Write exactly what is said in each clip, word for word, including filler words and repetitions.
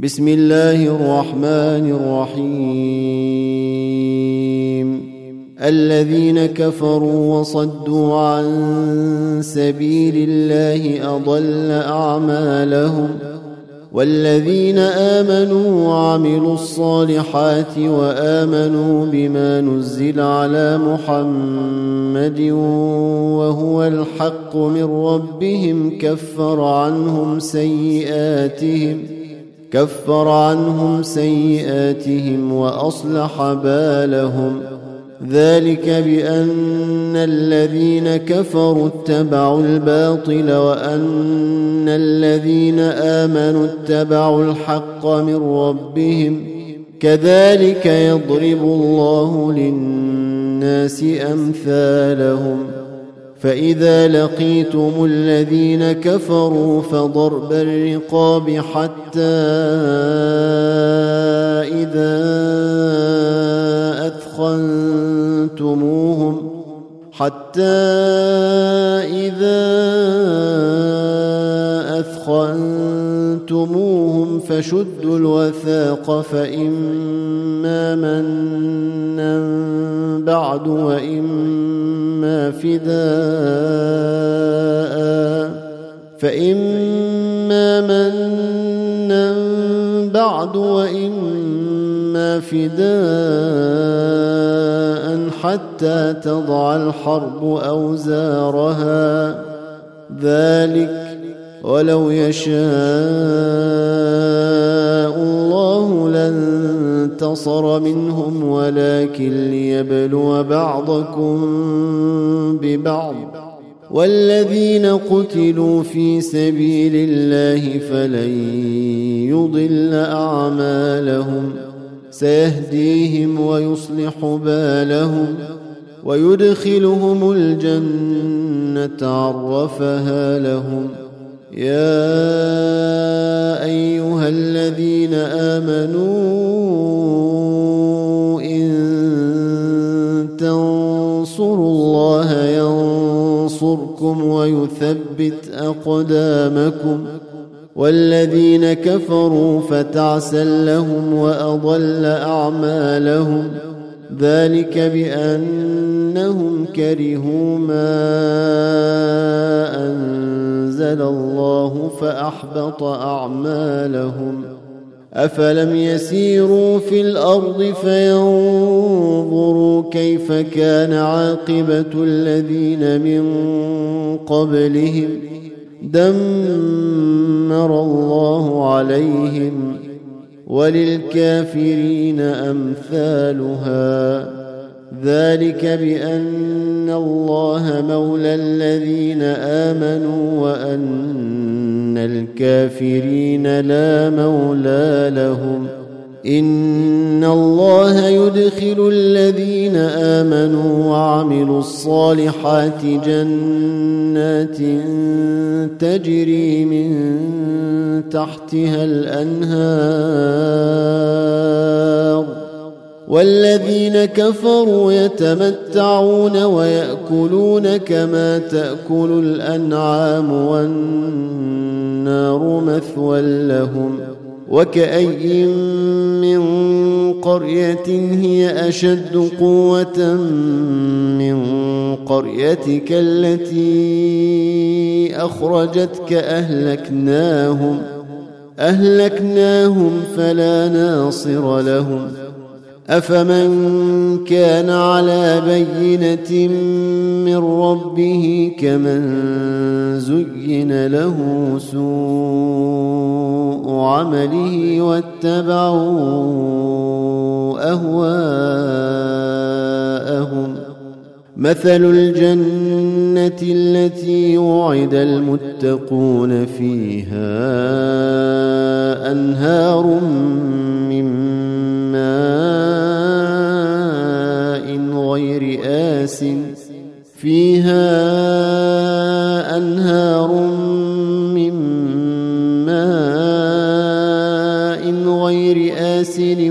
بسم الله الرحمن الرحيم الذين كفروا وصدوا عن سبيل الله أضل أعمالهم والذين آمنوا وعملوا الصالحات وآمنوا بما نزل على محمد وهو الحق من ربهم كفر عنهم سيئاتهم كفر عنهم سيئاتهم وأصلح بالهم ذلك بأن الذين كفروا اتبعوا الباطل وأن الذين آمنوا اتبعوا الحق من ربهم كذلك يضرب الله للناس أمثالهم فإذا لقيتم الذين كفروا فضرب الرقاب حتى إذا أثخنتموهم حتى إذا أثخنتموهم فشدوا الوثاق فإما منا بعد وإما فداء فإما منا بعد وإما فداء حتى تضع الحرب أوزارها ذلك ولو يشاء الله لانتصر منهم ولكن ليبلو بعضكم ببعض والذين قتلوا في سبيل الله فلن يضل أعمالهم سيهديهم ويصلح بالهم ويدخلهم الجنة عرفها لهم يا أيها الذين آمنوا إن تنصروا الله ينصركم ويثبت أقدامكم والذين كفروا فتعسا لهم وأضل أعمالهم ذلك بأنهم كرهوا ما أنزل الله فأحبط أعمالهم أفلم يسيروا في الأرض فينظروا كيف كان عاقبة الذين من قبلهم دمر الله عليهم وللكافرين أمثالها ذلك بأن الله مولى الذين آمنوا وأن الكافرين لا مولى لهم إن الله يدخل الذين آمنوا وعملوا الصالحات جنات تجري من تحتها الأنهار والذين كفروا يتمتعون ويأكلون كما تأكل الأنعام والنار مثوى لهم وكأي من قرية هي أشد قوة من قريتك التي أخرجتك أهلكناهم أهلكناهم فلا ناصر لهم أفمن كان على بينة من ربه كمن زين له سوء عمله واتبعوا أهواءهم مثل الجنة التي وعد المتقون فيها أنهار من ماء غير آس فيها أنهار من ماء غير آسن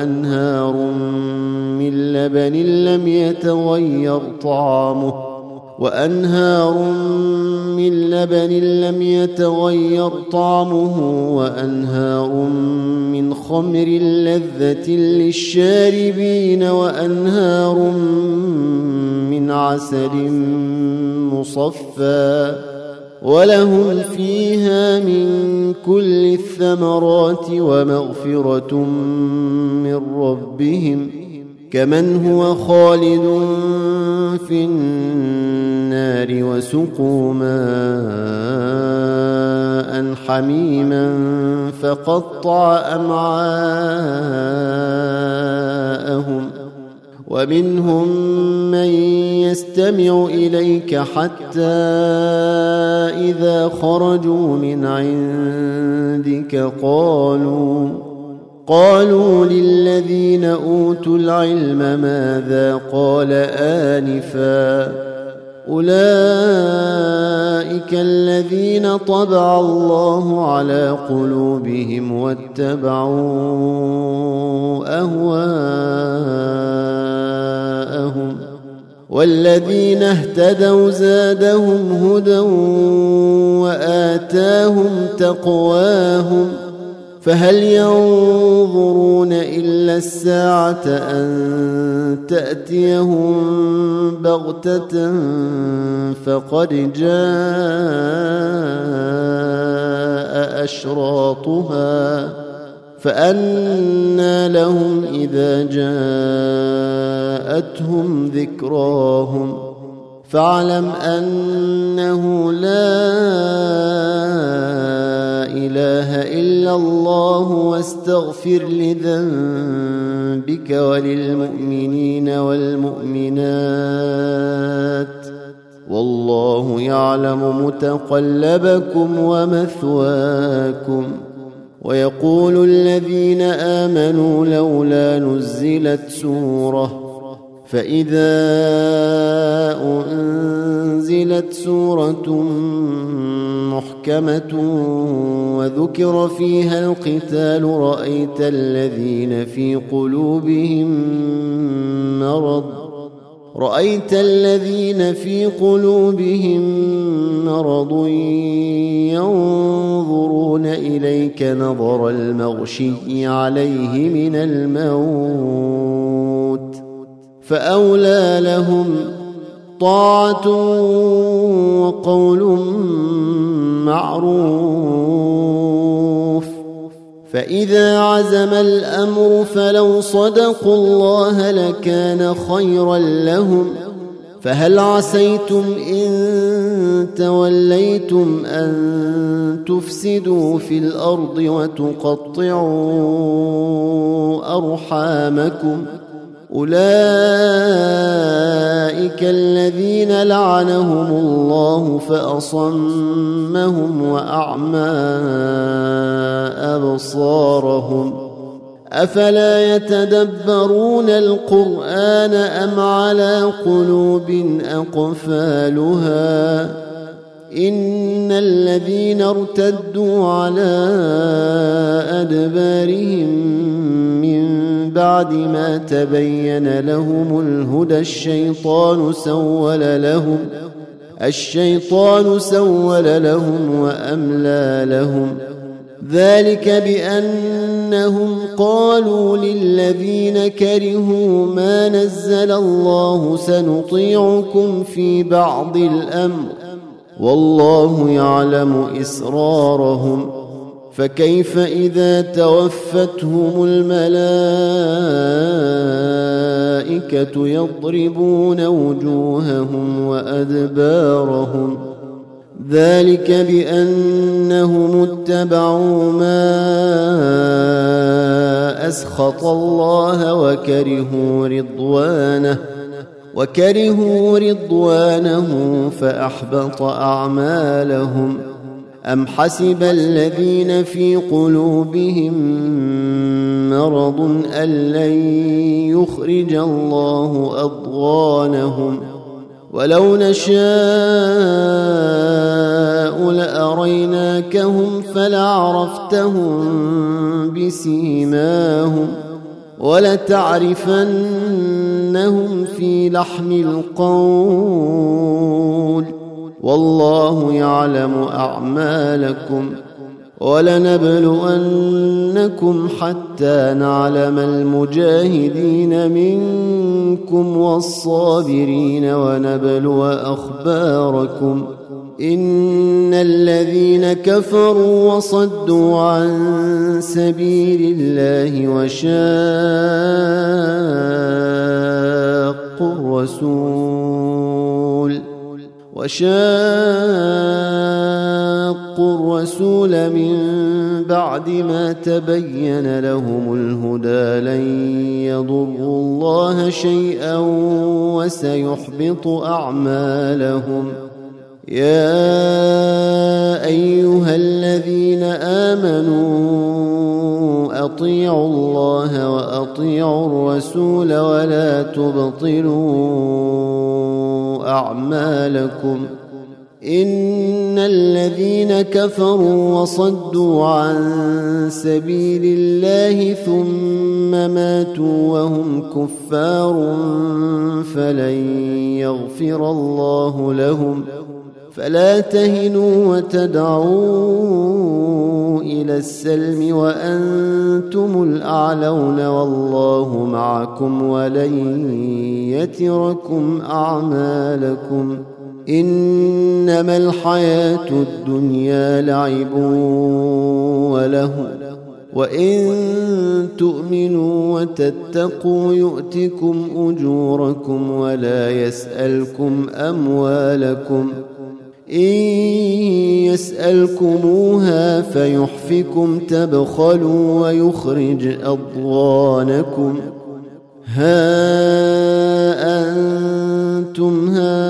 وأنهار من لبن لم يتغير طعمه وأنهار من لبن لم يتغير طعمه وأنهار من خمر لذة للشاربين وأنهار من عسل مصفى ولهم فيها من كل الثمرات ومغفرة من ربهم كمن هو خالد في النار وسقوا ماء حميما فقطع أمعاءهم ومنهم من يستمع إليك حتى إذا خرجوا من عندك قالوا قالوا للذين أوتوا العلم ماذا قال آنفا أولئك الذين طبع الله على قلوبهم واتبعوا أهواءهم والذين اهتدوا زادهم هدى وآتاهم تقواهم فهل ينظرون إلا الساعة أن تأتيهم بغتة فقد جاء أشراطها فأنى لهم إذا جاءتهم ذكراهم فاعلم أنه لا إله إلا الله واستغفر لذنبك وللمؤمنين والمؤمنات والله يعلم متقلبكم ومثواكم ويقول الذين آمنوا لولا نزلت سورة فإذا أنزلت سورة محكمة وذكر فيها القتال رأيت الذين في قلوبهم مرض رأيت الذين في قلوبهم مرض ينظرون إليك نظر المغشي عليه من الموت فأولى لهم طاعة وقول معروف فإذا عزم الأمر فلو صدقوا الله لكان خيرا لهم فهل عسيتم إن توليتم أن تفسدوا في الأرض وتقطعوا أرحامكم أولئك الذين لعنهم الله فأصمهم وأعمى أبصارهم أفلا يتدبرون القرآن أم على قلوب أقفالها إن الذين ارتدوا على أدبارهم من بعد ما تبين لهم الهدى الشيطان سول لهم الشيطان سول لهم وأملى لهم ذلك بأنهم قالوا للذين كرهوا ما نزل الله سنطيعكم في بعض الأمر والله يعلم إسرارهم فكيف إذا توفتهم الملائكة يضربون وجوههم وأدبارهم ذلك بأنهم اتبعوا ما أسخط الله وكرهوا رضوانه وكرهوا رضوانه فأحبط أعمالهم أم حسب الذين في قلوبهم مرض أن لن يخرج الله أضغانهم ولو نشاء لأريناكهم فلعرفتهم بسيماهم ولتعرفن لنفتننهم في لحم القول والله يعلم أعمالكم ولنبلونكم حتى نعلم المجاهدين منكم والصابرين ونبلو أخباركم إن الذين كفروا وصدوا عن سبيل الله وشاقوا الرسول وشاقوا الرسول من بعد ما تبين لهم الهدى لن يضروا الله شيئا وسيحبط أعمالهم يا أيها الذين آمنوا أطيعوا الله وأطيعوا الرسول ولا تبطلوا أعمالكم إن الذين كفروا وصدوا عن سبيل الله ثم ماتوا وهم كفار فلن يغفر الله لهم فلا تهنوا وتدعوا إلى السلم وأنتم الأعلون والله معكم ولن يتركم أعمالكم إنما الحياة الدنيا لعب وله وإن تؤمنوا وتتقوا يؤتكم أجوركم ولا يسألكم أموالكم إن يسألكموها فيحفكم تبخلوا ويخرج أضغانكم ها أنتم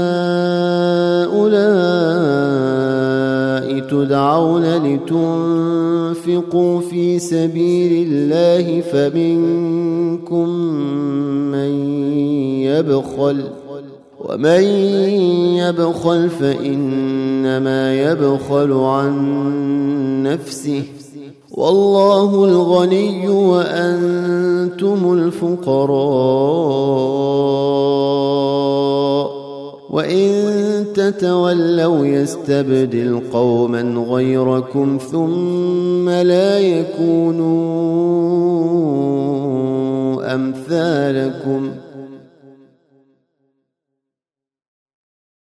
هؤلاء تدعون لتنفقوا في سبيل الله فمنكم من يبخل ومن يبخل فإنما يبخل عن نفسه والله الغني وأنتم الفقراء وإن تتولوا يستبدل قوما غيركم ثم لا يكونوا أمثالكم